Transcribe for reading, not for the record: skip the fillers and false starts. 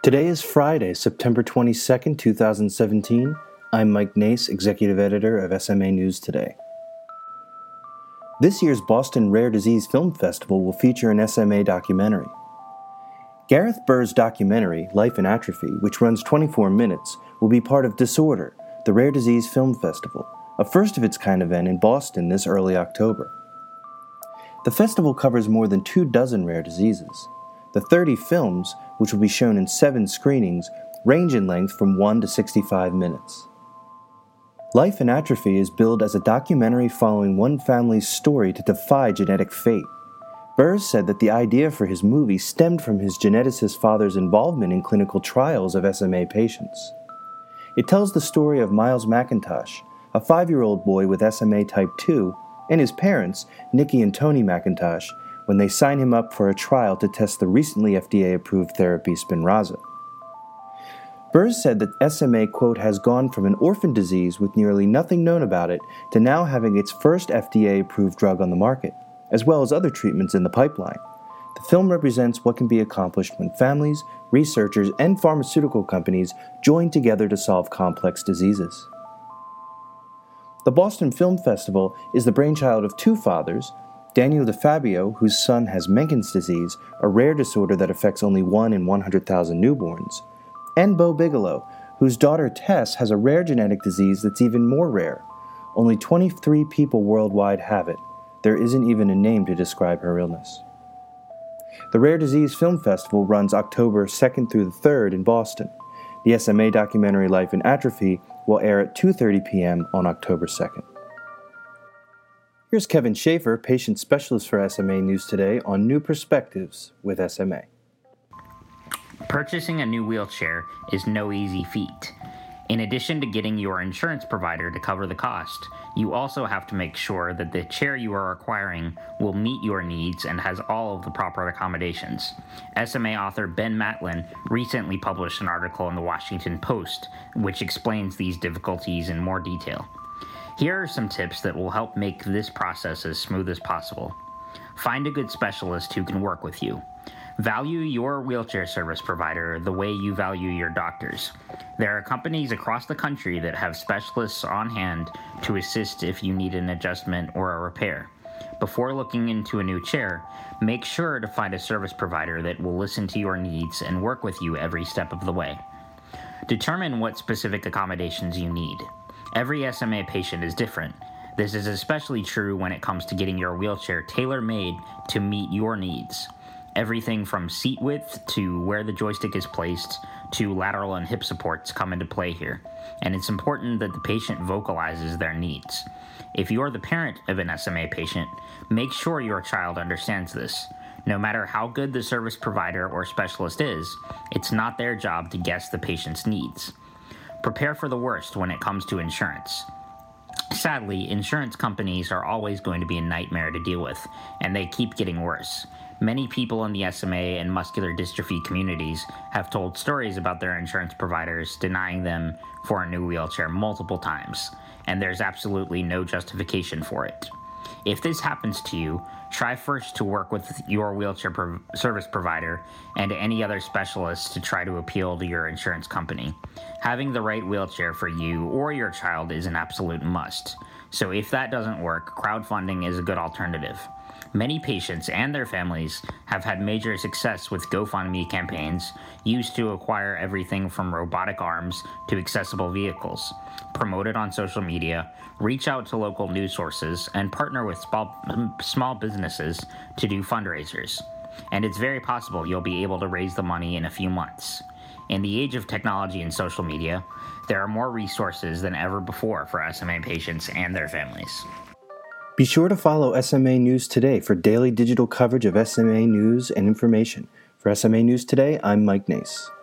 Today is Friday, September 22nd, 2017. I'm Mike Nace, Executive Editor of SMA News Today. This year's Boston Rare Disease Film Festival will feature an SMA documentary. Gareth Burr's documentary, Life in Atrophy, which runs 24 minutes, will be part of Disorder, the Rare Disease Film Festival, a first-of-its-kind event in Boston this early October. The festival covers more than 24 rare diseases. The 30 films, which will be shown in 7 screenings, range in length from 1 to 65 minutes. Life in Atrophy is billed as a documentary following one family's story to defy genetic fate. Burr said that the idea for his movie stemmed from his geneticist father's involvement in clinical trials of SMA patients. It tells the story of Miles McIntosh, a 5-year-old boy with SMA type 2, and his parents, Nikki and Tony McIntosh, when they sign him up for a trial to test the recently FDA-approved therapy Spinraza. Burr said that SMA, quote, has gone from an orphan disease with nearly nothing known about it to now having its first FDA-approved drug on the market, as well as other treatments in the pipeline. The film represents what can be accomplished when families, researchers, and pharmaceutical companies join together to solve complex diseases. The Boston Film Festival is the brainchild of 2 fathers, Daniel DeFabio, whose son has Menkes disease, a rare disorder that affects only 1 in 100,000 newborns, and Bo Bigelow, whose daughter Tess has a rare genetic disease that's even more rare. Only 23 people worldwide have it. There isn't even a name to describe her illness. The Rare Disease Film Festival runs October 2nd through the 3rd in Boston. The SMA documentary Life in Atrophy will air at 2:30 p.m. on October 2nd. Here's Kevin Schaefer, patient specialist for SMA News Today, on new perspectives with SMA. Purchasing a new wheelchair is no easy feat. In addition to getting your insurance provider to cover the cost, you also have to make sure that the chair you are acquiring will meet your needs and has all of the proper accommodations. SMA author Ben Matlin recently published an article in the Washington Post which explains these difficulties in more detail. Here are some tips that will help make this process as smooth as possible. Find a good specialist who can work with you. Value your wheelchair service provider the way you value your doctors. There are companies across the country that have specialists on hand to assist if you need an adjustment or a repair. Before looking into a new chair, make sure to find a service provider that will listen to your needs and work with you every step of the way. Determine what specific accommodations you need. Every SMA patient is different. This is especially true when it comes to getting your wheelchair tailor-made to meet your needs. Everything from seat width to where the joystick is placed to lateral and hip supports come into play here, and it's important that the patient vocalizes their needs. If you're the parent of an SMA patient, make sure your child understands this. No matter how good the service provider or specialist is, it's not their job to guess the patient's needs. Prepare for the worst when it comes to insurance. Sadly, insurance companies are always going to be a nightmare to deal with, and they keep getting worse. Many people in the SMA and muscular dystrophy communities have told stories about their insurance providers denying them for a new wheelchair multiple times, and there's absolutely no justification for it. If this happens to you, try first to work with your wheelchair service provider and any other specialists to try to appeal to your insurance company. Having the right wheelchair for you or your child is an absolute must. So if that doesn't work, crowdfunding is a good alternative. Many patients and their families have had major success with GoFundMe campaigns used to acquire everything from robotic arms to accessible vehicles. Promote it on social media, reach out to local news sources, and partner with small businesses to do fundraisers. And it's very possible you'll be able to raise the money in a few months. In the age of technology and social media, there are more resources than ever before for SMA patients and their families. Be sure to follow SMA News Today for daily digital coverage of SMA news and information. For SMA News Today, I'm Mike Nace.